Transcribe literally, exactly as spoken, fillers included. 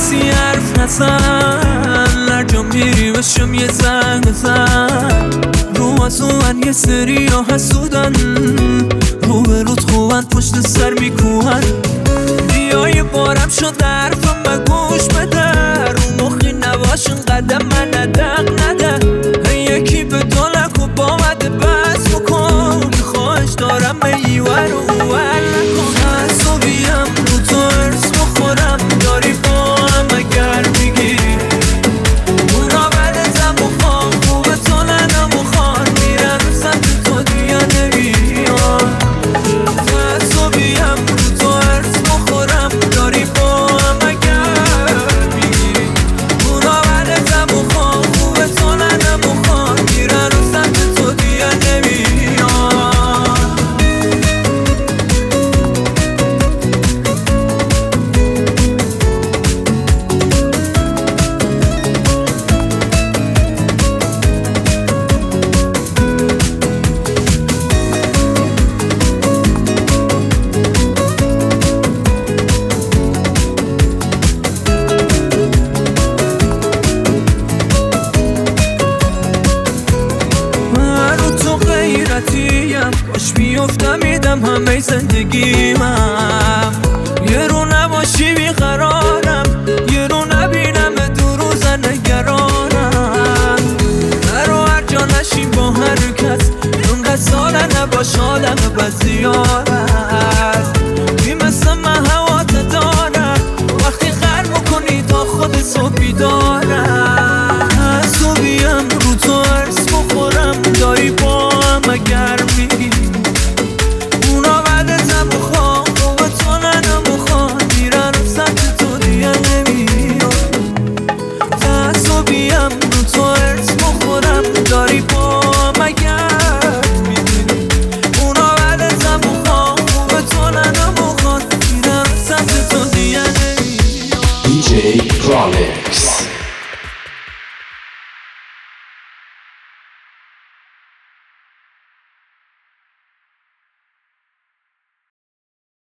کسی حرف نزن، هر جا میری بشم یه زنگ بزن. رو از من یه سری ها حسودن، رو به رود خوبن پشت سر میکوهن. بیای بارم شد حرفم و گوش بده، رو مخی نباشن قدم من ندق نده. یکی به دلک و با مده بس بکن، خواهش دارم به ایور و اول نکن. حسابیم رو تو ارس بخورم، داری با هم اگر میگیری اونا بدتم بخوام. خوبه تو ننم بخوان، میرم سمت تو دیگه نمیان. حسابیم رو تو ارس بخورم، داری با هم اگر میگیری اونا بدتم بخوام. خوبه تو ننم بخوان، میرم سمت تو دیگه نمیان. باش بیفتم میدم همه زندگیمم. یه رو نباشی بیقرارم، یه رو نبینم دو روز نگرانم. نرو هر جا نشیم با هر کس، اونقدر ساله نباش آدم بزیارت. بی مثل من هوات دارم، وقتی خر میکنی تا خود صبحی دارم. حسابیم رو تو ارس بخورم، داری با هم اگر میگی اونا بدتم بخوام. خوبه تو ننم بخوام، میرن رو سمت تو دیگه نمیان. حسابیم رو تو ارس بخورم، داری با هم اگر میگی اونا بدتم بخوام. خوبه تو ننم بخوام، میرن رو سمت تو دیگه نمیان. دی جی Prolix